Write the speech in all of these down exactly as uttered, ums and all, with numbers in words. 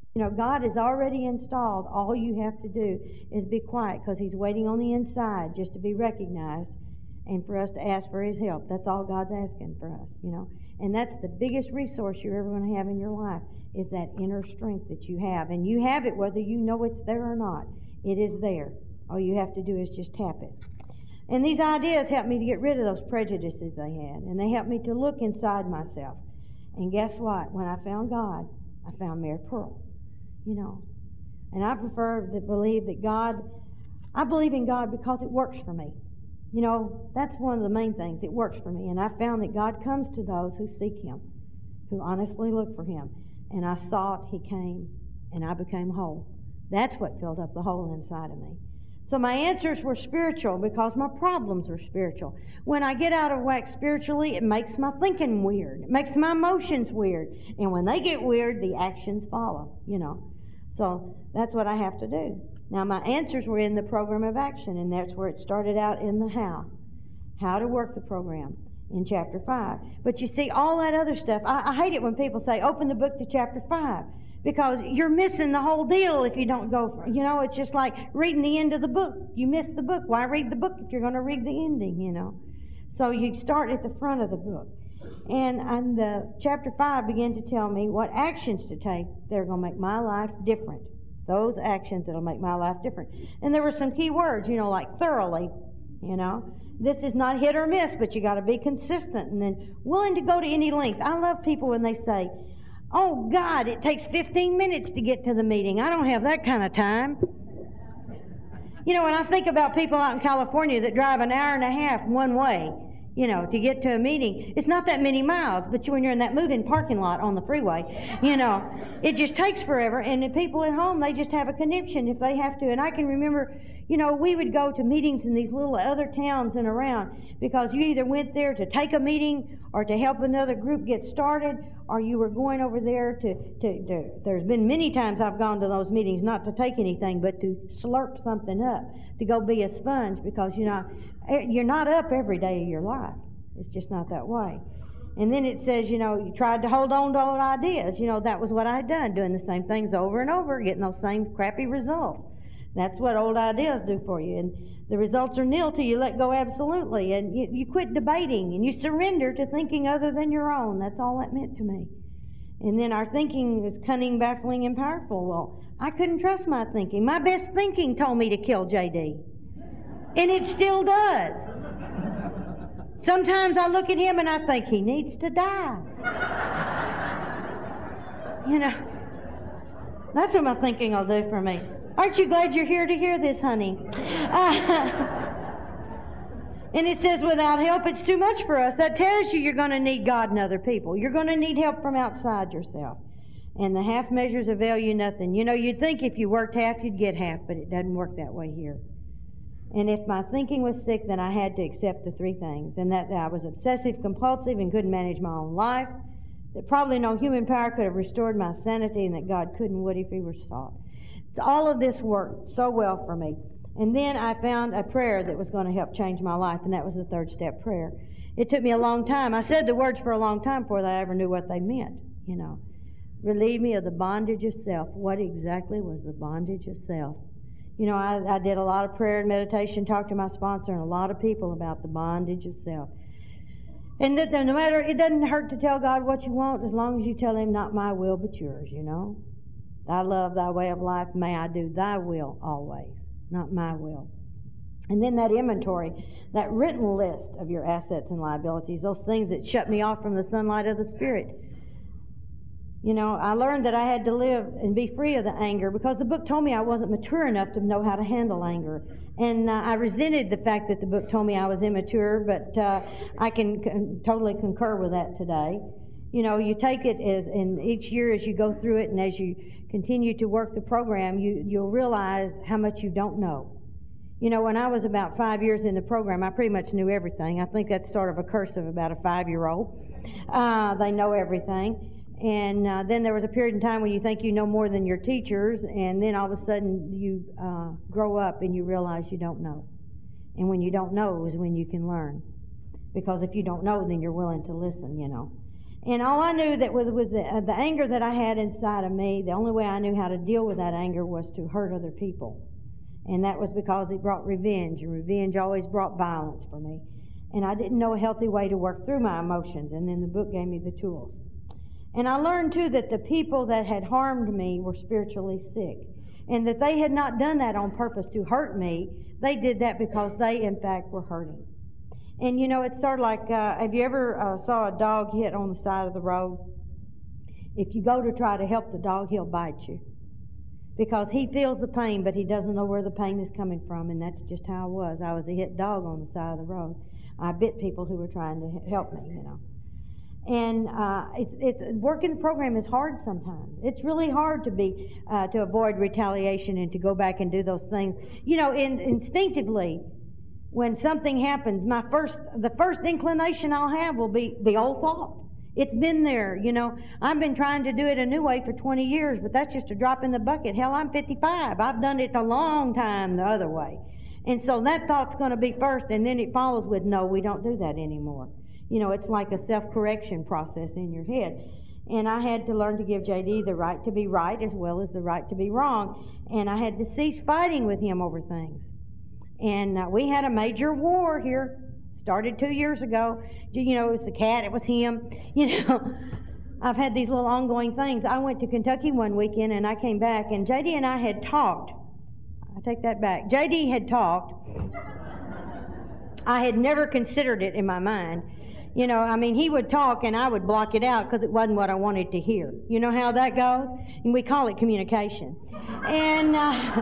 You know, God is already installed. All you have to do is be quiet, because He's waiting on the inside just to be recognized and for us to ask for His help. That's all God's asking for us, you know. And that's the biggest resource you're ever going to have in your life, is that inner strength that you have. And you have it whether you know it's there or not. It is there. All you have to do is just tap it. And these ideas helped me to get rid of those prejudices they had. And they helped me to look inside myself. And guess what? When I found God, I found Mary Pearl. You know. And I prefer to believe that God, I believe in God because it works for me. You know, that's one of the main things. It works for me. And I found that God comes to those who seek Him, who honestly look for Him. And I sought, He came, and I became whole. That's what filled up the hole inside of me. So my answers were spiritual because my problems were spiritual. When I get out of whack spiritually, it makes my thinking weird. It makes my emotions weird. And when they get weird, the actions follow, you know. So that's what I have to do. Now, my answers were in the program of action, and that's where it started out in the how. How to work the program in chapter five. But you see, all that other stuff, I, I hate it when people say, open the book to chapter five, because you're missing the whole deal if you don't go for, you know, it's just like reading the end of the book. You miss the book. Why read the book if you're going to read the ending, you know? So you start at the front of the book. And, and the chapter five began to tell me what actions to take that are going to make my life different. Those actions that'll make my life different. And there were some key words, you know, like thoroughly, you know. This is not hit or miss, but you got to be consistent and then willing to go to any length. I love people when they say, oh, God, it takes fifteen minutes to get to the meeting. I don't have that kind of time. You know, when I think about people out in California that drive an hour and a half one way, you know, to get to a meeting, it's not that many miles, but when you're in that moving parking lot on the freeway, you know, it just takes forever. And the people at home, they just have a conniption if they have to. And I can remember, you know, we would go to meetings in these little other towns and around, because you either went there to take a meeting or to help another group get started, or you were going over there to, to, to, there's been many times I've gone to those meetings not to take anything, but to slurp something up, to go be a sponge, because, you know, you're not up every day of your life. It's just not that way. And then it says, you know, you tried to hold on to old ideas. You know, that was what I had done, doing the same things over and over, getting those same crappy results. That's what old ideas do for you. And the results are nil till you let go absolutely. And you, you quit debating and you surrender to thinking other than your own. That's all that meant to me. And then our thinking is cunning, baffling, and powerful. Well, I couldn't trust my thinking. My best thinking told me to kill J D. And it still does. Sometimes I look at him and I think he needs to die. You know, that's what my thinking will do for me. Aren't you glad you're here to hear this, honey? Uh, and it says without help, it's too much for us. That tells you you're going to need God and other people. You're going to need help from outside yourself. And the half measures avail you nothing. You know, you'd think if you worked half, you'd get half, but it doesn't work that way here. And if my thinking was sick, then I had to accept the three things. And that, that I was obsessive, compulsive, and couldn't manage my own life. That probably no human power could have restored my sanity, and that God couldn't would if He were sought. All of this worked so well for me. And then I found a prayer that was going to help change my life, and that was the third step prayer. It took me a long time. I said the words for a long time before I ever knew what they meant, you know. Relieve me of the bondage of self. What exactly was the bondage of self? You know, I, I did a lot of prayer and meditation, talked to my sponsor and a lot of people about the bondage of self. And that no matter, it doesn't hurt to tell God what you want as long as you tell Him, not my will but yours, you know. Thy love, thy way of life, may I do thy will always, not my will. And then that inventory, that written list of your assets and liabilities, those things that shut me off from the sunlight of the Spirit. You know, I learned that I had to live and be free of the anger because the book told me I wasn't mature enough to know how to handle anger. And uh, I resented the fact that the book told me I was immature, but uh, I can, can totally concur with that today. You know, you take it as, and each year as you go through it and as you continue to work the program, you, you'll realize how much you don't know. You know, when I was about five years in the program, I pretty much knew everything. I think that's sort of a curse of about a five-year-old. Uh, they know everything. And uh, then there was a period in time when you think you know more than your teachers, and then all of a sudden you uh, grow up and you realize you don't know. And when you don't know is when you can learn. Because if you don't know, then you're willing to listen, you know. And all I knew that was, was the, uh, the anger that I had inside of me, the only way I knew how to deal with that anger was to hurt other people. And that was because it brought revenge, and revenge always brought violence for me. And I didn't know a healthy way to work through my emotions, and then the book gave me the tools. And I learned, too, that the people that had harmed me were spiritually sick, and that they had not done that on purpose to hurt me. They did that because they, in fact, were hurting. And, you know, it's sort of like, uh, have you ever uh, saw a dog hit on the side of the road? If you go to try to help the dog, he'll bite you. Because he feels the pain, but he doesn't know where the pain is coming from, and that's just how I was. I was a hit dog on the side of the road. I bit people who were trying to help me, you know. And uh, it's, it's working the program is hard sometimes. It's really hard to be uh, to avoid retaliation and to go back and do those things. You know, in, instinctively, when something happens, my first the first inclination I'll have will be the old thought. It's been there, you know. I've been trying to do it a new way for twenty years, but that's just a drop in the bucket. Hell, I'm fifty-five. I've done it a long time the other way. And so that thought's going to be first, and then it follows with, no, we don't do that anymore. You know, it's like a self-correction process in your head. And I had to learn to give J D the right to be right as well as the right to be wrong. And I had to cease fighting with him over things. And uh, we had a major war here. Started two years ago. You know, it was the cat, it was him. You know, I've had these little ongoing things. I went to Kentucky one weekend and I came back, and J D and I had talked. I take that back. J D had talked. I had never considered it in my mind. You know, I mean, he would talk and I would block it out because it wasn't what I wanted to hear. You know how that goes? And we call it communication. And uh,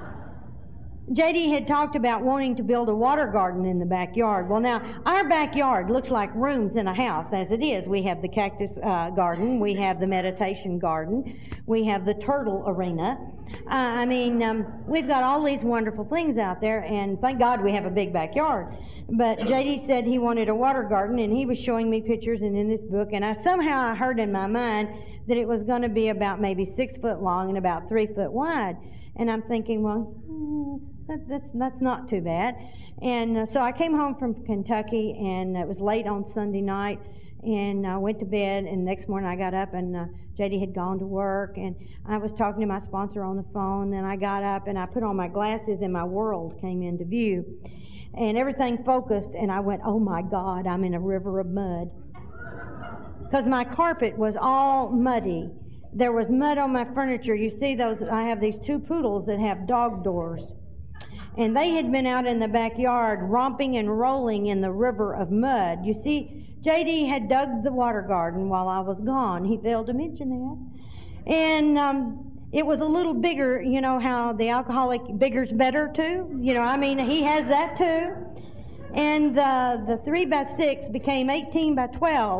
J D had talked about wanting to build a water garden in the backyard. Well, now, our backyard looks like rooms in a house, as it is. We have the cactus uh, garden. We have the meditation garden. We have the turtle arena. Uh, I mean, um, we've got all these wonderful things out there, and thank God we have a big backyard. But J D said he wanted a water garden, and he was showing me pictures and in this book, and I somehow I heard in my mind that it was going to be about maybe six foot long and about three foot wide. And I'm thinking, well, hmm, that, that's, that's not too bad. And uh, so I came home from Kentucky, and it was late on Sunday night, and I went to bed, and the next morning I got up, and uh, J D had gone to work, and I was talking to my sponsor on the phone, and I got up, and I put on my glasses, and my world came into view. And everything focused, and I went, oh my God, I'm in a river of mud. Because my carpet was all muddy. There was mud on my furniture. You see those, I have these two poodles that have dog doors. And they had been out in the backyard romping and rolling in the river of mud. You see, J D had dug the water garden while I was gone. He failed to mention that. And um, it was a little bigger, you know how the alcoholic bigger's better too? You know, I mean, he has that too. And uh, the three by six became eighteen by twelve.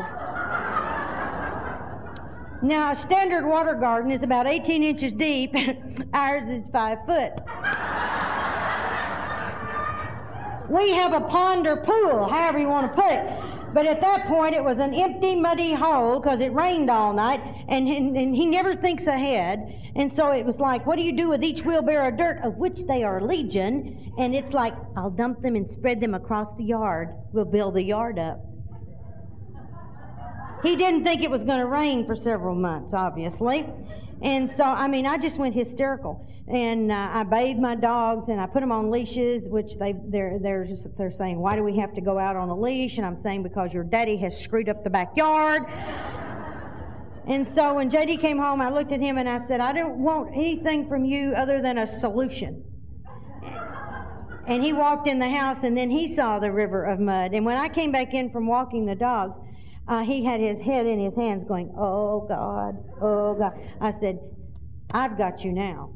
Now, a standard water garden is about eighteen inches deep. Ours is five foot. We have a pond or pool, however you want to put it. But at that point, it was an empty, muddy hole because it rained all night, and, and, and he never thinks ahead. And so it was like, what do you do with each wheelbarrow of dirt, of which they are legion? And it's like, I'll dump them and spread them across the yard. We'll build the yard up. He didn't think it was going to rain for several months, obviously. And so, I mean, I just went hysterical. And uh, I bathed my dogs, and I put them on leashes, which they, they're, they're, just, they're saying, why do we have to go out on a leash? And I'm saying, because your daddy has screwed up the backyard. And so when J D came home, I looked at him and I said, I don't want anything from you other than a solution. And he walked in the house, and then he saw the river of mud. And when I came back in from walking the dogs, uh, he had his head in his hands going, oh, God, oh, God. I said, I've got you now.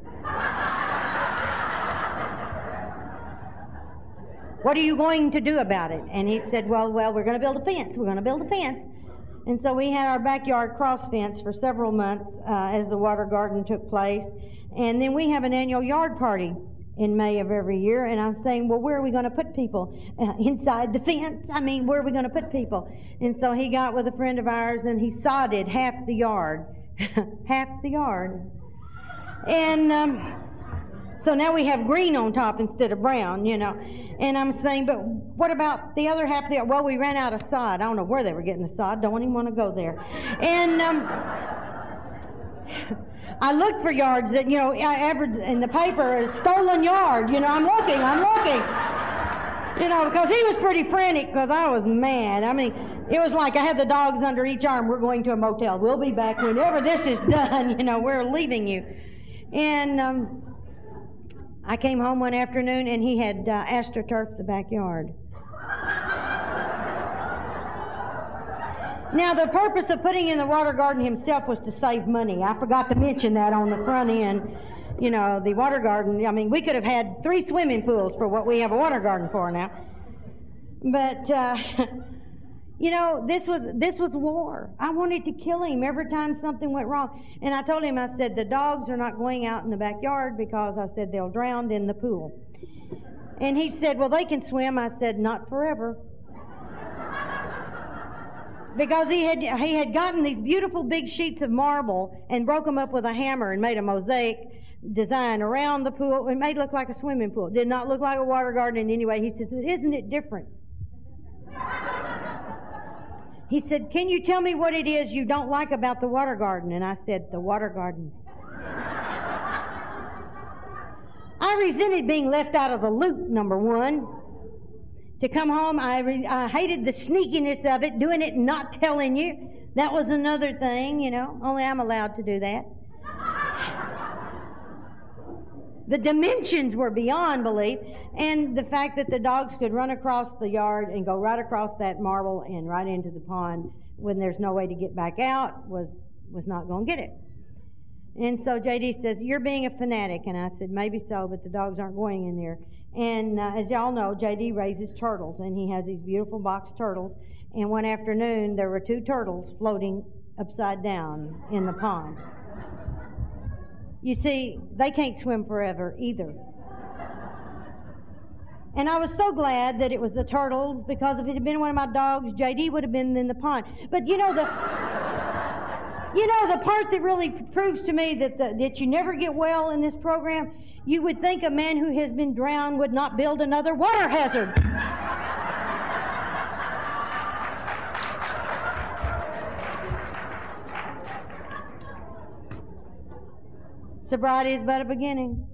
What are you going to do about it? And he said, well, well, we're going to build a fence. We're going to build a fence. And so we had our backyard cross fence for several months uh, as the water garden took place. And then we have an annual yard party in May of every year. And I'm saying, well, where are we going to put people? Uh, inside the fence? I mean, where are we going to put people? And so he got with a friend of ours, and he sodded half the yard. Half the yard. And um, So now we have green on top instead of brown, you know. And I'm saying, but what about the other half of the, well, we ran out of sod. I don't know where they were getting the sod. Don't even want to go there. And um, I looked for yards that, you know, I averaged in the paper, a stolen yard. You know, I'm looking, I'm looking. You know, because he was pretty frantic because I was mad. I mean, it was like I had the dogs under each arm. We're going to a motel. We'll be back whenever this is done. You know, we're leaving you. And um, I came home one afternoon, and he had uh, astroturfed the backyard. Now, the purpose of putting in the water garden himself was to save money. I forgot to mention that on the front end. You know, the water garden, I mean, we could have had three swimming pools for what we have a water garden for now. But, uh, you know, this was this was war. I wanted to kill him every time something went wrong. And I told him, I said, the dogs are not going out in the backyard because I said they'll drown in the pool. And he said, well, they can swim. I said, not forever. Because he had he had gotten these beautiful big sheets of marble and broke them up with a hammer and made a mosaic design around the pool. It made it look like a swimming pool. It did not look like a water garden in any way. He says, isn't it different? He said, can you tell me what it is you don't like about the water garden? And I said, the water garden. I resented being left out of the loop, number one. To come home, I, re- I hated the sneakiness of it, doing it and not telling you. That was another thing, you know. Only I'm allowed to do that. The dimensions were beyond belief, and the fact that the dogs could run across the yard and go right across that marble and right into the pond when there's no way to get back out was was not going to get it. And so J D says, you're being a fanatic. And I said, maybe so, but the dogs aren't going in there. And uh, as y'all know, J D raises turtles, and he has these beautiful box turtles. And one afternoon, there were two turtles floating upside down in the pond. You see, they can't swim forever either. And I was so glad that it was the turtles, because if it had been one of my dogs, J D would have been in the pond. But you know, the you know the part that really proves to me that the, that you never get well in this program, you would think a man who has been drowned would not build another water hazard. Sobriety is but a beginning.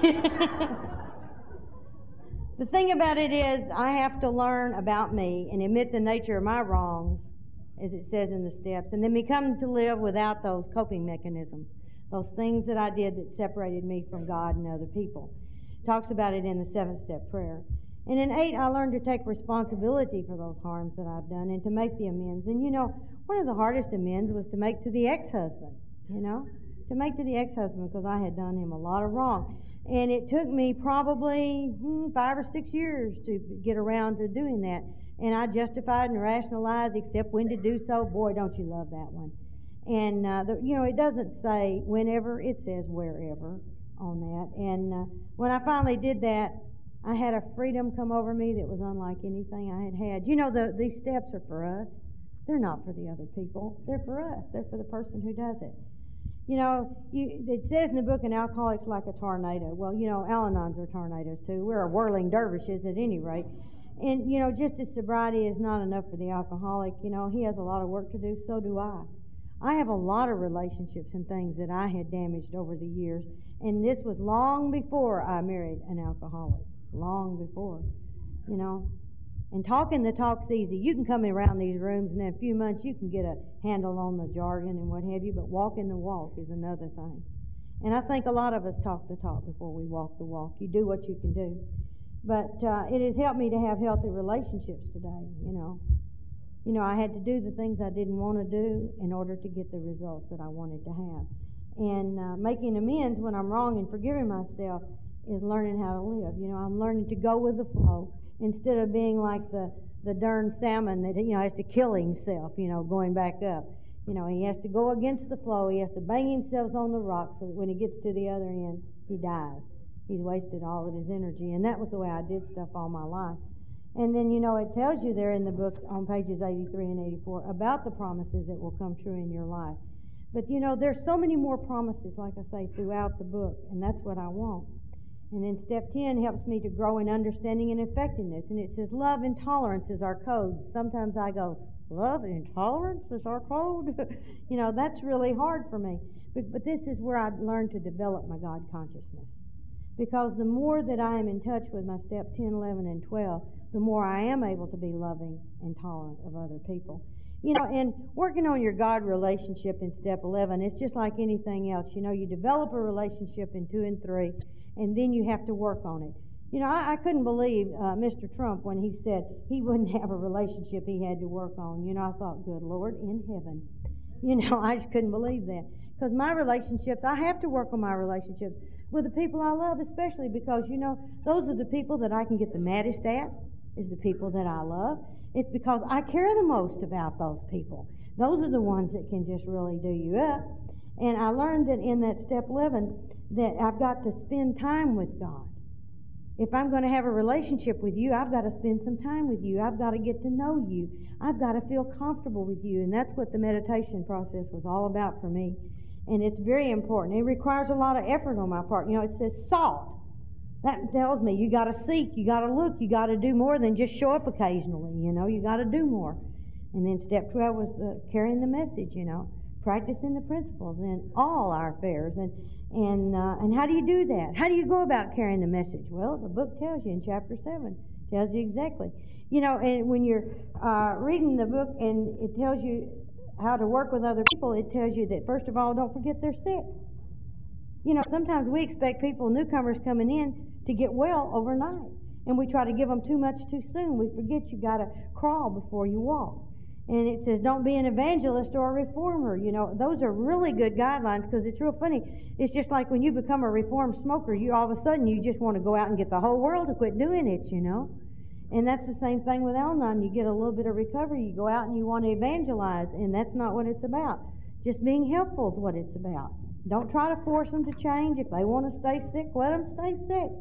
The thing about it is, I have to learn about me and admit the nature of my wrongs, as it says in the steps, and then become to live without those coping mechanisms, those things that I did that separated me from God and other people. Talks about it in the seventh step prayer. And in eight, I learned to take responsibility for those harms that I've done and to make the amends. And you know, one of the hardest amends was to make to the ex-husband, you know, to make to the ex-husband, because I had done him a lot of wrong. And it took me probably hmm, five or six years to get around to doing that. And I justified and rationalized, except when to do so. Boy, don't you love that one. And, uh, the, you know, it doesn't say whenever, it says wherever on that. And uh, when I finally did that, I had a freedom come over me that was unlike anything I had had. You know, the, these steps are for us. They're not for the other people. They're for us. They're for the person who does it. You know, you, it says in the book, an alcoholic's like a tornado. Well, you know, Al-Anons are tornadoes too. We're whirling dervishes at any rate. And, you know, just as sobriety is not enough for the alcoholic, you know, he has a lot of work to do, so do I. I have a lot of relationships and things that I had damaged over the years, and this was long before I married an alcoholic, long before, you know. And talking the talk's easy. You can come around these rooms, and in a few months you can get a handle on the jargon and what have you, but walking the walk is another thing. And I think a lot of us talk the talk before we walk the walk. You do what you can do. But uh, it has helped me to have healthy relationships today, you know. You know, I had to do the things I didn't want to do in order to get the results that I wanted to have. And uh, making amends when I'm wrong and forgiving myself is learning how to live. You know, I'm learning to go with the flow instead of being like the, the darn salmon that, you know, has to kill himself, you know, going back up. You know, he has to go against the flow. He has to bang himself on the rock so that when he gets to the other end, he dies. He's wasted all of his energy. And that was the way I did stuff all my life. And then, you know, it tells you there in the book on pages eighty-three and eighty-four about the promises that will come true in your life. But, you know, there's so many more promises, like I say, throughout the book, and that's what I want. And then step ten helps me to grow in understanding and effectiveness. And it says love and tolerance is our code. Sometimes I go, love and tolerance is our code? You know, that's really hard for me. But, but this is where I learned to develop my God consciousness. Because the more that I am in touch with my step ten, eleven, and twelve, the more I am able to be loving and tolerant of other people. You know, and working on your God relationship in step eleven, it's just like anything else. You know, you develop a relationship in two and three, and then you have to work on it. You know, I, I couldn't believe uh, Mister Trump when he said he wouldn't have a relationship he had to work on. You know, I thought, good Lord in heaven. You know, I just couldn't believe that. Because my relationships, I have to work on my relationships with the people I love, especially because, you know, those are the people that I can get the maddest at, is the people that I love. It's because I care the most about those people. Those are the ones that can just really do you up. And I learned that in that step eleven that I've got to spend time with God. If I'm going to have a relationship with you, I've got to spend some time with you. I've got to get to know you. I've got to feel comfortable with you. And that's what the meditation process was all about for me. And it's very important. It requires a lot of effort on my part. You know, it says salt. That tells me you got to seek, you got to look, you got to do more than just show up occasionally. You know, you got to do more. And then step twelve was the, carrying the message. You know, practicing the principles in all our affairs. And and uh, and how do you do that? How do you go about carrying the message? Well, the book tells you in chapter seven. Tells you exactly. You know, and when you're uh, reading the book and it tells you how to work with other people, it tells you that first of all, don't forget they're sick. You know, sometimes we expect people, newcomers coming in, to get well overnight. And we try to give them too much too soon. We forget you got to crawl before you walk. And it says don't be an evangelist or a reformer. You know, those are really good guidelines because it's real funny. It's just like when you become a reformed smoker, you all of a sudden you just want to go out and get the whole world to quit doing it, you know. And that's the same thing with Al-Anon. You get a little bit of recovery, you go out and you want to evangelize, and that's not what it's about. Just being helpful is what it's about. Don't try to force them to change. If they want to stay sick, let them stay sick.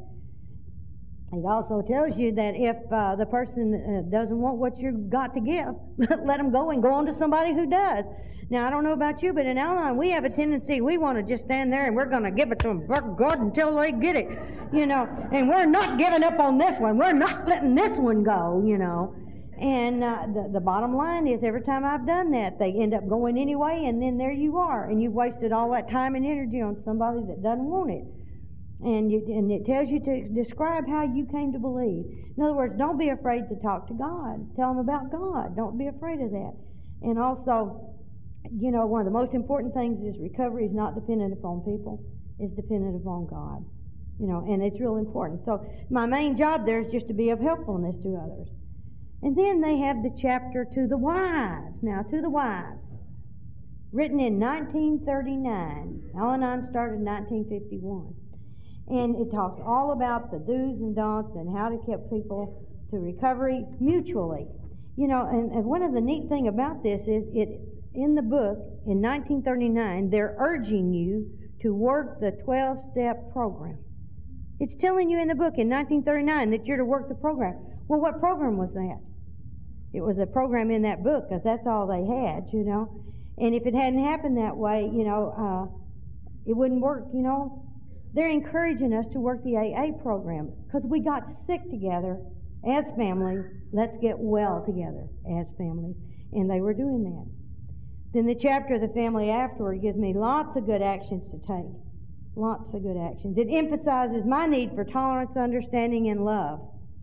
It also tells you that if uh, the person uh, doesn't want what you've got to give, let them go and go on to somebody who does. Now, I don't know about you, but in Al-Anon, we have a tendency, we want to just stand there and we're going to give it to them, God, until they get it, you know. And we're not giving up on this one. We're not letting this one go, you know. And uh, the, the bottom line is every time I've done that, they end up going anyway, and then there you are. And you've wasted all that time and energy on somebody that doesn't want it. And, you, and it tells you to describe how you came to believe. In other words, don't be afraid to talk to God. Tell them about God. Don't be afraid of that. And also, you know, one of the most important things is recovery is not dependent upon people. It's dependent upon God. You know, and it's real important. So my main job there is just to be of helpfulness to others. And then they have the chapter to the wives. Now, to the wives. Written in nineteen thirty-nine. Al-Anon started in nineteen fifty-one. And it talks all about the do's and don'ts and how to keep people to recovery mutually. You know, and, and one of the neat thing about this is it in the book in nineteen thirty-nine, they're urging you to work the twelve-step program. It's telling you in the book in nineteen thirty-nine that you're to work the program. Well, what program was that? It was a program in that book because that's all they had, you know. And if it hadn't happened that way, you know, uh, it wouldn't work, you know. They're encouraging us to work the A A program because we got sick together as families. Let's get well together as families. And they were doing that. Then the chapter of the family afterward gives me lots of good actions to take. Lots of good actions. It emphasizes my need for tolerance, understanding, and love.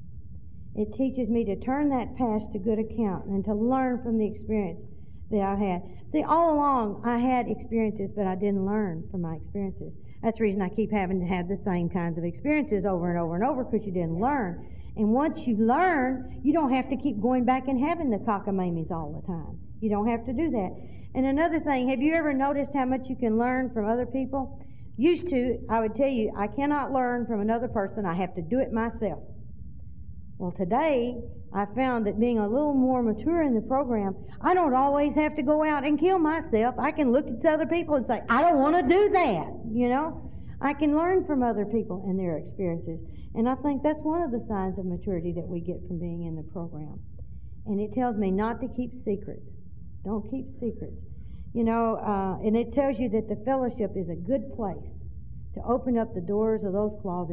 It teaches me to turn that past to good account and to learn from the experience that I've had. See, all along I had experiences, but I didn't learn from my experiences. That's the reason I keep having to have the same kinds of experiences over and over and over, because you didn't learn. And once you learn, you don't have to keep going back and having the cockamammies all the time. You don't have to do that. And another thing, have you ever noticed how much you can learn from other people? Used to, I would tell you, I cannot learn from another person. I have to do it myself. Well, today, I found that being a little more mature in the program, I don't always have to go out and kill myself. I can look at other people and say, I don't want to do that, you know. I can learn from other people and their experiences. And I think that's one of the signs of maturity that we get from being in the program. And it tells me not to keep secrets. Don't keep secrets. You know, uh, and it tells you that the fellowship is a good place to open up the doors of those closets.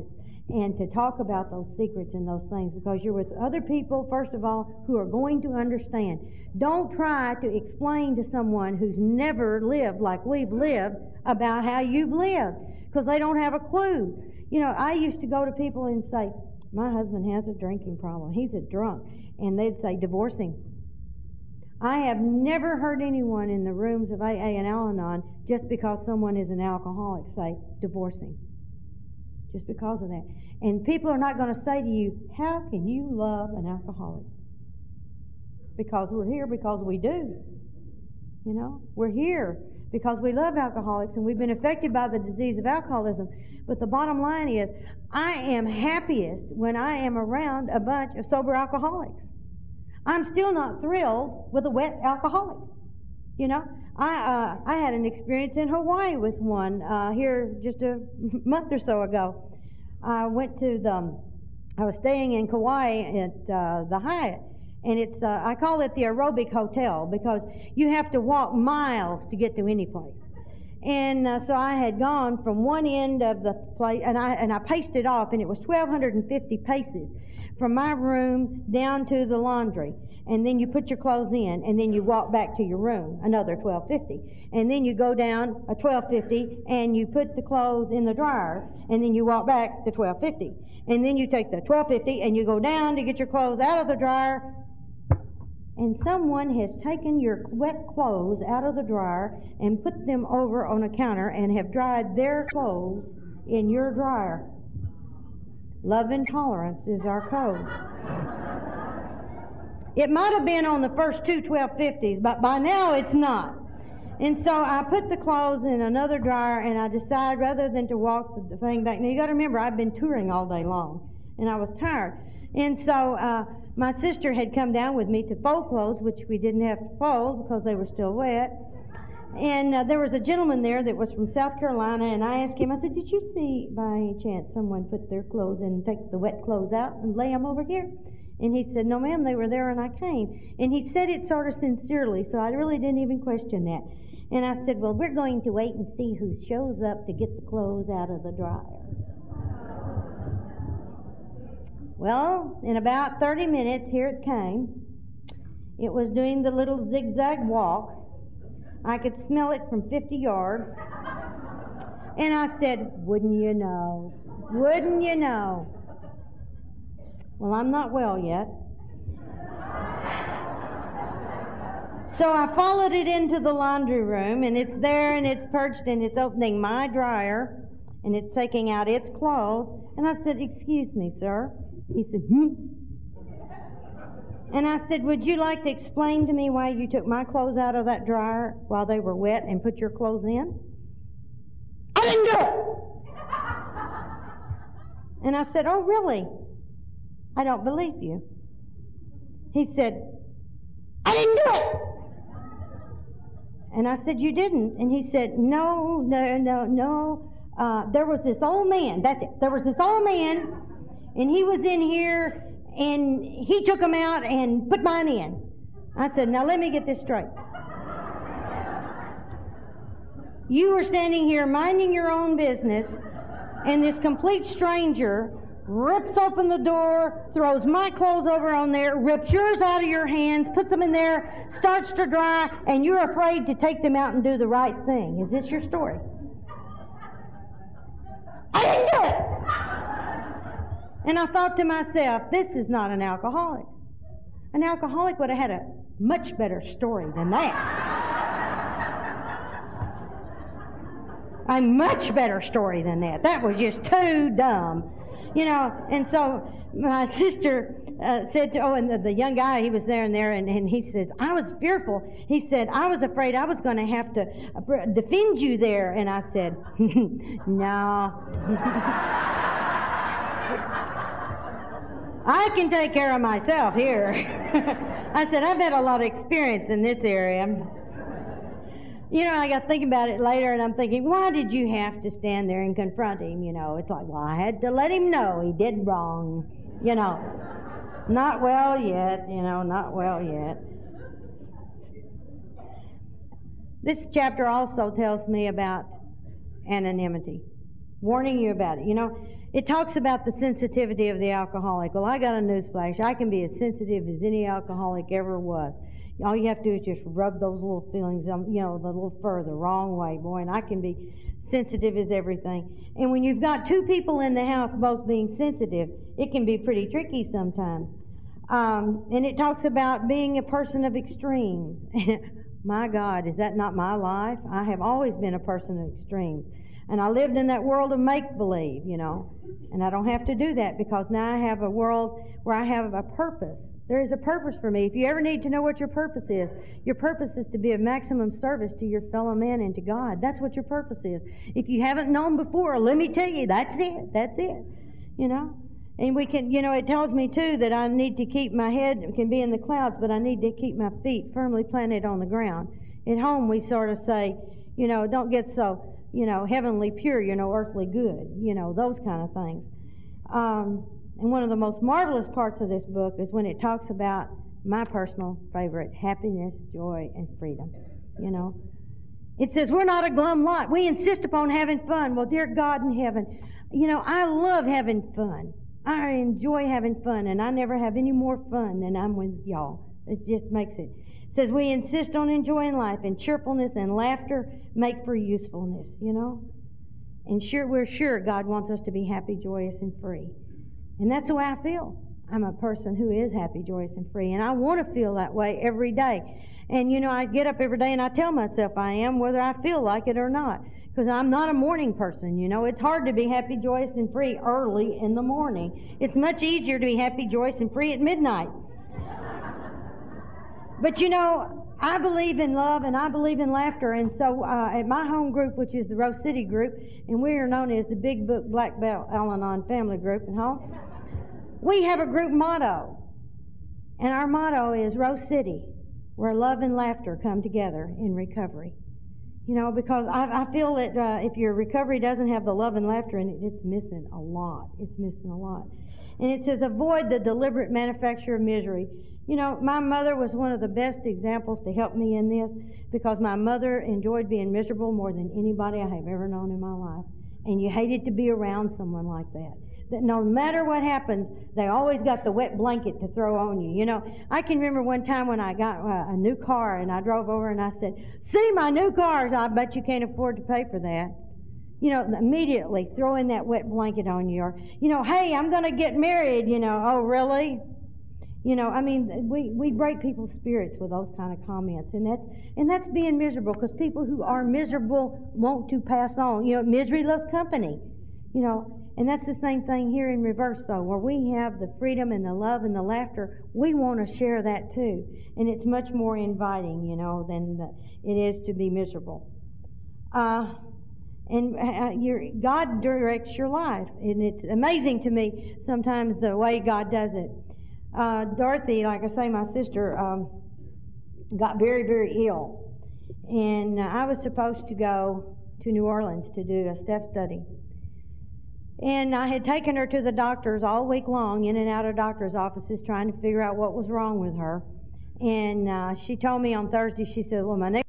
and to talk about those secrets and those things, because you're with other people, first of all, who are going to understand. Don't try to explain to someone who's never lived like we've lived about how you've lived, because they don't have a clue. You know, I used to go to people and say, my husband has a drinking problem. He's a drunk. And they'd say, divorce him. I have never heard anyone in the rooms of A A and Al-Anon, just because someone is an alcoholic, say, divorce him. Just because of that. And people are not going to say to you, how can you love an alcoholic? Because we're here because we do. You know, we're here because we love alcoholics and we've been affected by the disease of alcoholism. But the bottom line is, I am happiest when I am around a bunch of sober alcoholics. I'm still not thrilled with a wet alcoholic. You know, I uh, I had an experience in Hawaii with one uh, here just a month or so ago. I went to the, I was staying in Kauai at uh, the Hyatt, and it's uh, I call it the aerobic hotel because you have to walk miles to get to any place. And uh, so I had gone from one end of the place, and I and I paced it off, and it was twelve fifty paces from my room down to the laundry. And then you put your clothes in, and then you walk back to your room, another twelve fifty. And then you go down a twelve fifty, and you put the clothes in the dryer, and then you walk back to twelve fifty. And then you take the twelve fifty, and you go down to get your clothes out of the dryer, and someone has taken your wet clothes out of the dryer and put them over on a counter and have dried their clothes in your dryer. Love and tolerance is our code. It might have been on the first two twelve fifties, but by now it's not. And so I put the clothes in another dryer, and I decided rather than to walk the thing back. Now you got to remember, I've been touring all day long, and I was tired. And so uh, my sister had come down with me to fold clothes, which we didn't have to fold because they were still wet. And uh, there was a gentleman there that was from South Carolina, and I asked him, I said, did you see by any chance someone put their clothes in and take the wet clothes out and lay them over here? And he said, no ma'am, they were there and I came. And he said it sort of sincerely, so I really didn't even question that. And I said, well, we're going to wait and see who shows up to get the clothes out of the dryer. Well, in about thirty minutes, here it came. It was doing the little zigzag walk. I could smell it from fifty yards. And I said, wouldn't you know? Wouldn't you know? Well, I'm not well yet. So I followed it into the laundry room, and it's there, and it's perched, and it's opening my dryer, and it's taking out its clothes. And I said, excuse me, sir. He said, hmm. And I said, would you like to explain to me why you took my clothes out of that dryer while they were wet and put your clothes in? I didn't do it! And I said, oh, really? I don't believe you. He said, I didn't do it! And I said, you didn't? And he said, no, no, no, no. Uh, there was this old man, that's it. There was this old man, and he was in here, and he took them out and put mine in. I said, now let me get this straight. You were standing here minding your own business, and this complete stranger rips open the door, throws my clothes over on there, rips yours out of your hands, puts them in there, starts to dry, and you're afraid to take them out and do the right thing. Is this your story? I didn't do it! And I thought to myself, this is not an alcoholic. An alcoholic would have had a much better story than that. A much better story than that. That was just too dumb. You know, and so my sister uh, said to, oh, and the, the young guy, he was there and there, and, and he says, I was fearful. He said, I was afraid I was going to have to uh, defend you there. And I said, no. I can take care of myself here. I said, I've had a lot of experience in this area. You know, I got thinking about it later, and I'm thinking, why did you have to stand there and confront him? You know, it's like, well, I had to let him know he did wrong. You know, not well yet, you know, not well yet. This chapter also tells me about anonymity, warning you about it. You know, It talks about the sensitivity of the alcoholic. Well, I got a newsflash. I can be as sensitive as any alcoholic ever was. All you have to do is just rub those little feelings, um, you know, the little fur the wrong way, boy, and I can be sensitive as everything. And when you've got two people in the house both being sensitive, it can be pretty tricky sometimes. Um, and it talks about being a person of extremes. My God, is that not my life? I have always been a person of extremes. And I lived in that world of make-believe, you know. And I don't have to do that because now I have a world where I have a purpose. There is a purpose for me. If you ever need to know what your purpose is, your purpose is to be of maximum service to your fellow man and to God. That's what your purpose is. If you haven't known before, let me tell you, that's it. That's it. You know? And we can, you know, it tells me too that I need to keep my head, can be in the clouds, but I need to keep my feet firmly planted on the ground. At home we sort of say, you know, don't get so, you know, heavenly pure, you know, earthly good, you know, those kind of things. Um, and one of the most marvelous parts of this book is when it talks about my personal favorite, happiness, joy, and freedom, you know. It says we're not a glum lot. We insist upon having fun. Well, dear God in heaven, you know, I love having fun. I enjoy having fun, and I never have any more fun than I'm with y'all. It just makes it. It says we insist on enjoying life, and cheerfulness and laughter make for usefulness, you know. And sure, we're sure God wants us to be happy, joyous, and free. And that's the way I feel. I'm a person who is happy, joyous, and free, and I want to feel that way every day. And, you know, I get up every day and I tell myself I am, whether I feel like it or not. Because I'm not a morning person, you know. It's hard to be happy, joyous, and free early in the morning. It's much easier to be happy, joyous, and free at midnight. But, you know, I believe in love and I believe in laughter. And so uh, at my home group, which is the Rose City group, and we are known as the Big Book Black Belt Al-Anon Family Group at home, we have a group motto. And our motto is Rose City, where love and laughter come together in recovery. You know, because I, I feel that uh, if your recovery doesn't have the love and laughter in it, it's missing a lot. It's missing a lot. And it says, avoid the deliberate manufacture of misery. You know, my mother was one of the best examples to help me in this because my mother enjoyed being miserable more than anybody I have ever known in my life. And you hated to be around someone like that. That no matter what happens, they always got the wet blanket to throw on you. You know, I can remember one time when I got uh, a new car and I drove over and I said, see my new cars, I bet you can't afford to pay for that. You know, immediately throwing that wet blanket on you. Or, you know, hey, I'm going to get married, you know, oh, really? You know, I mean, we, we break people's spirits with those kind of comments. And that's, and that's being miserable because people who are miserable want to pass on. You know, misery loves company, you know. And that's the same thing here in reverse, though, where we have the freedom and the love and the laughter. We want to share that, too. And it's much more inviting, you know, than the, it is to be miserable. Uh, and uh, your, God directs your life. And it's amazing to me sometimes the way God does it. Uh, Dorothy, like I say, my sister, um, got very, very ill. And uh, I was supposed to go to New Orleans to do a step study. And I had taken her to the doctors all week long, in and out of doctors' offices, trying to figure out what was wrong with her. And uh, she told me on Thursday, she said, well, my next,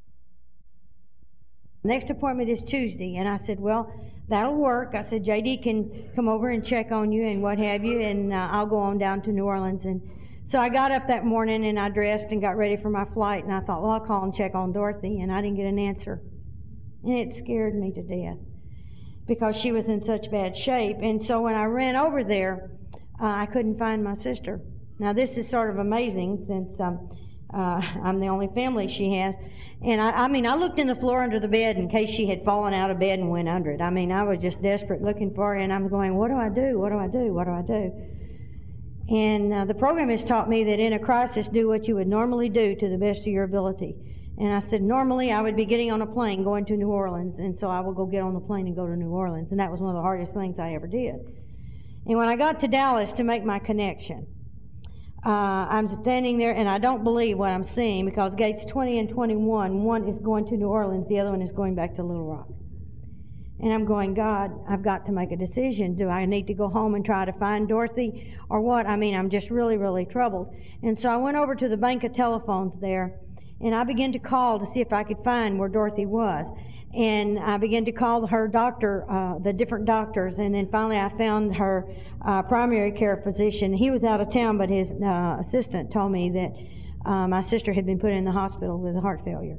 next appointment is Tuesday. And I said, well, that'll work. I said, J D can come over and check on you and what have you, and uh, I'll go on down to New Orleans. And so I got up that morning and I dressed and got ready for my flight. And I thought, well, I'll call and check on Dorothy. And I didn't get an answer. And it scared me to death, because she was in such bad shape. And so when I ran over there, uh, I couldn't find my sister. Now this is sort of amazing since um, uh, I'm the only family she has. And I, I mean, I looked in the floor under the bed in case she had fallen out of bed and went under it. I mean, I was just desperate looking for her, and I'm going, what do I do? What do I do? What do I do? And uh, the program has taught me that in a crisis, do what you would normally do to the best of your ability. And I said, normally I would be getting on a plane going to New Orleans, and so I will go get on the plane and go to New Orleans. And that was one of the hardest things I ever did. And when I got to Dallas to make my connection, uh, I'm standing there, and I don't believe what I'm seeing, because gates twenty and twenty-one, one is going to New Orleans, the other one is going back to Little Rock. And I'm going, God, I've got to make a decision. Do I need to go home and try to find Dorothy or what? I mean, I'm just really, really troubled. And so I went over to the bank of telephones there, And I began to call to see if I could find where Dorothy was. And I began to call her doctor, uh, the different doctors, and then finally I found her uh, primary care physician. He was out of town, but his uh, assistant told me that uh, my sister had been put in the hospital with heart failure,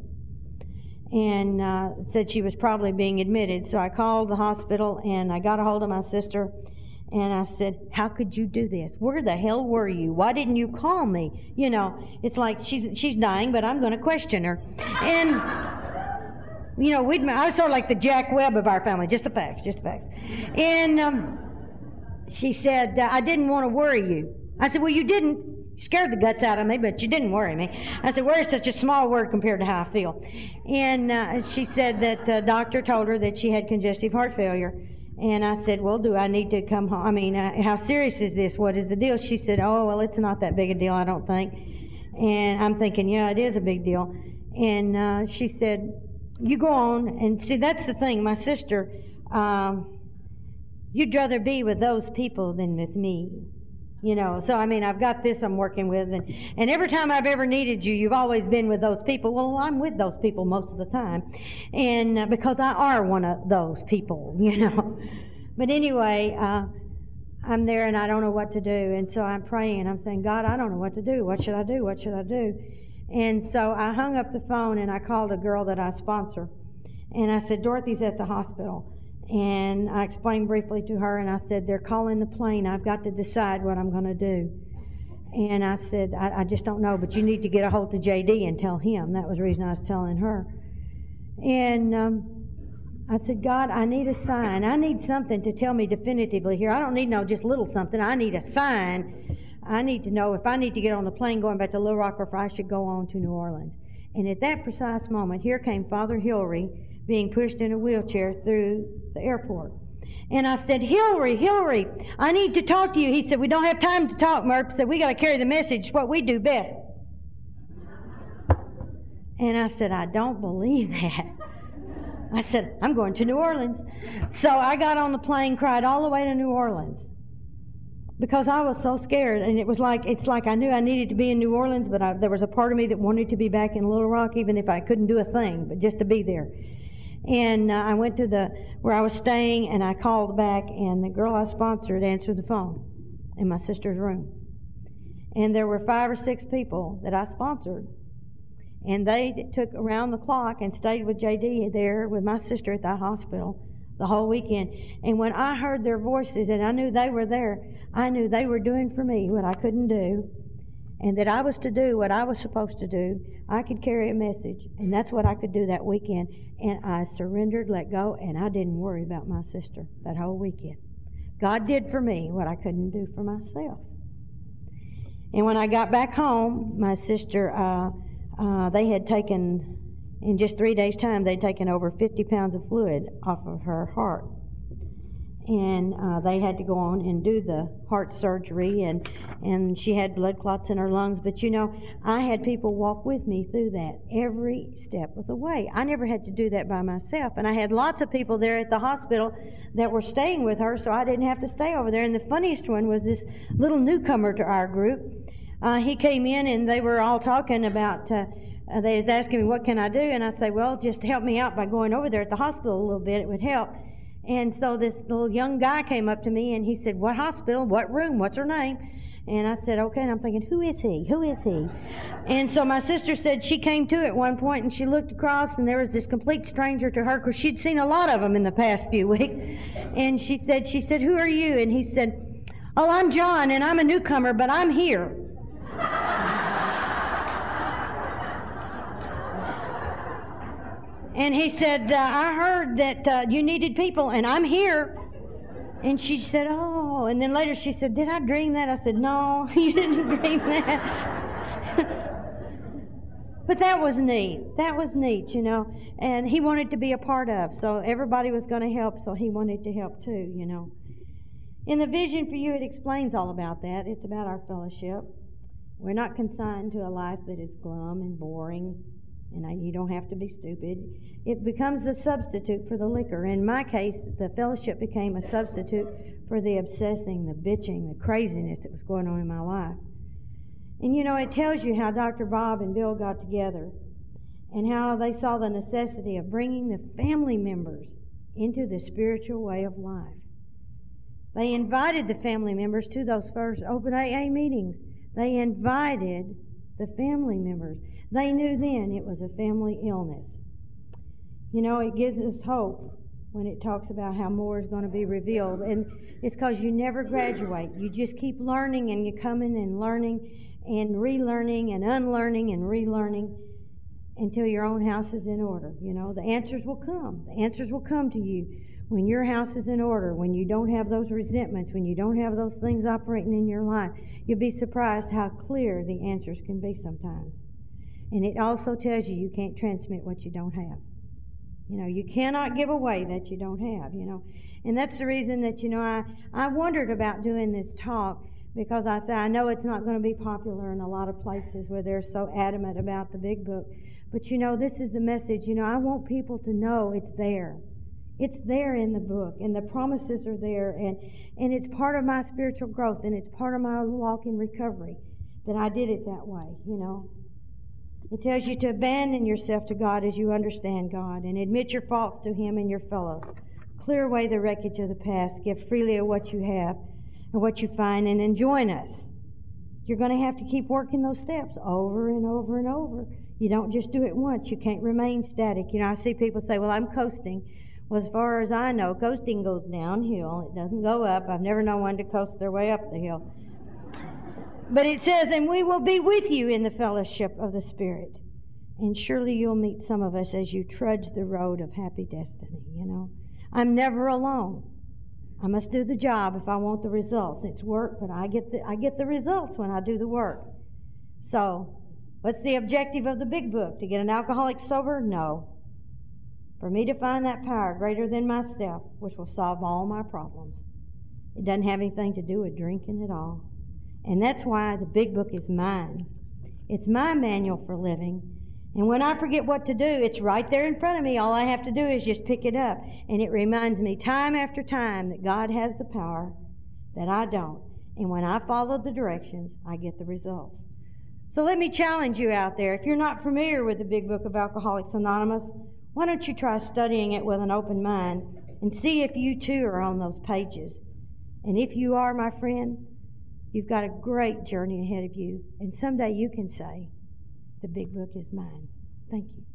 and uh, said she was probably being admitted. So I called the hospital, and I got a hold of my sister, and I said, how could you do this? Where the hell were you? Why didn't you call me? You know, it's like she's she's dying, but I'm going to question her. And, you know, we'd, I was sort of like the Jack Webb of our family, just the facts, just the facts. And um, she said, I didn't want to worry you. I said, well, you didn't. You scared the guts out of me, but you didn't worry me. I said, worry is such a small word compared to how I feel. And uh, she said that the doctor told her that she had congestive heart failure. And I said, well, do I need to come home? I mean, uh, how serious is this? What is the deal? She said, oh, well, it's not that big a deal, I don't think. And I'm thinking, yeah, it is a big deal. And uh, she said, you go on. And see, that's the thing. My sister, um, you'd rather be with those people than with me. You know, so I mean, I've got this I'm working with, and, and every time I've ever needed you, you've always been with those people. Well, I'm with those people most of the time, and uh, because I are one of those people, you know. But anyway, uh, I'm there, and I don't know what to do, and so I'm praying, and I'm saying, God, I don't know what to do. What should I do? What should I do? And so I hung up the phone, and I called a girl that I sponsor, and I said, Dorothy's at the hospital. And I explained briefly to her, and I said, they're calling the plane. I've got to decide what I'm going to do. And I said, I, I just don't know, but you need to get a hold of J D and tell him. That was the reason I was telling her. And um, I said, God, I need a sign. I need something to tell me definitively here. I don't need no just little something. I need a sign. I need to know if I need to get on the plane going back to Little Rock or if I should go on to New Orleans. And at that precise moment, here came Father Hillary being pushed in a wheelchair through the airport. And I said, Hillary, Hillary, I need to talk to you. He said, we don't have time to talk, Murph. He said, we got to carry the message, what we do best. And I said, I don't believe that. I said, I'm going to New Orleans. So I got on the plane, cried all the way to New Orleans because I was so scared. And it was like, it's like I knew I needed to be in New Orleans, but I, there was a part of me that wanted to be back in Little Rock, even if I couldn't do a thing, but just to be there. And uh, I went to the where I was staying, and I called back, and the girl I sponsored answered the phone in my sister's room. And there were five or six people that I sponsored, and they took around the clock and stayed with J D there with my sister at that hospital the whole weekend. And when I heard their voices and I knew they were there, I knew they were doing for me what I couldn't do, and that I was to do what I was supposed to do. I could carry a message, and that's what I could do that weekend. And I surrendered, let go, and I didn't worry about my sister that whole weekend. God did for me what I couldn't do for myself. And when I got back home, my sister, uh, uh, they had taken, in just three days' time, they'd taken over fifty pounds of fluid off of her heart. And uh, they had to go on and do the heart surgery, and, and she had blood clots in her lungs. But, you know, I had people walk with me through that every step of the way. I never had to do that by myself. And I had lots of people there at the hospital that were staying with her, so I didn't have to stay over there. And the funniest one was this little newcomer to our group. Uh, he came in, and they were all talking about... Uh, Uh, they was asking me, what can I do? And I said, well, just help me out by going over there at the hospital a little bit. It would help. And so this little young guy came up to me, and he said, what hospital? What room? What's her name? And I said, okay. And I'm thinking, who is he? Who is he? And so my sister said she came to at one point, and she looked across, and there was this complete stranger to her, because she'd seen a lot of them in the past few weeks. And she said, she said, who are you? And he said, oh, I'm John, and I'm a newcomer, but I'm here. And he said, uh, I heard that uh, you needed people, and I'm here. And she said, oh. And then later she said, did I dream that? I said, no, you didn't dream that. But that was neat. That was neat, you know. And he wanted to be a part of. So everybody was going to help, so he wanted to help too, you know. In the Vision for You, it explains all about that. It's about our fellowship. We're not consigned to a life that is glum and boring. And I, you don't have to be stupid. It becomes a substitute for the liquor. In my case, the fellowship became a substitute for the obsessing, the bitching, the craziness that was going on in my life. And you know, it tells you how Doctor Bob and Bill got together and how they saw the necessity of bringing the family members into the spiritual way of life. They invited the family members to those first open A A meetings. They invited the family members. They knew then it was a family illness. You know, it gives us hope when it talks about how more is going to be revealed. And it's because you never graduate. You just keep learning, and you come in and learning and relearning and unlearning and relearning until your own house is in order. You know, the answers will come. The answers will come to you when your house is in order, when you don't have those resentments, when you don't have those things operating in your life. You'll be surprised how clear the answers can be sometimes. And it also tells you you can't transmit what you don't have. You know, you cannot give away that you don't have, you know. And that's the reason that, you know, I, I wondered about doing this talk, because I say I know it's not going to be popular in a lot of places where they're so adamant about the big book. But, you know, this is the message. You know, I want people to know it's there. It's there in the book, and the promises are there, and, and it's part of my spiritual growth, and it's part of my walk in recovery that I did it that way, you know. It tells you to abandon yourself to God as you understand God, and admit your faults to Him and your fellows. Clear away the wreckage of the past. Give freely of what you have and what you find, and then join us. You're going to have to keep working those steps over and over and over. You don't just do it once. You can't remain static. You know, I see people say, well, I'm coasting. Well, as far as I know, coasting goes downhill. It doesn't go up. I've never known one to coast their way up the hill. But it says, and we will be with you in the fellowship of the Spirit. And surely you'll meet some of us as you trudge the road of happy destiny, you know. I'm never alone. I must do the job if I want the results. It's work, but I get the, I get the results when I do the work. So, what's the objective of the big book? To get an alcoholic sober? No. For me to find that power greater than myself, which will solve all my problems. It doesn't have anything to do with drinking at all. And that's why the big book is mine. It's my manual for living. And when I forget what to do, it's right there in front of me. All I have to do is just pick it up. And it reminds me time after time that God has the power, that I don't. And when I follow the directions, I get the results. So let me challenge you out there. If you're not familiar with the big book of Alcoholics Anonymous, why don't you try studying it with an open mind and see if you too are on those pages. And if you are, my friend, you've got a great journey ahead of you. And someday you can say, the big book is mine. Thank you.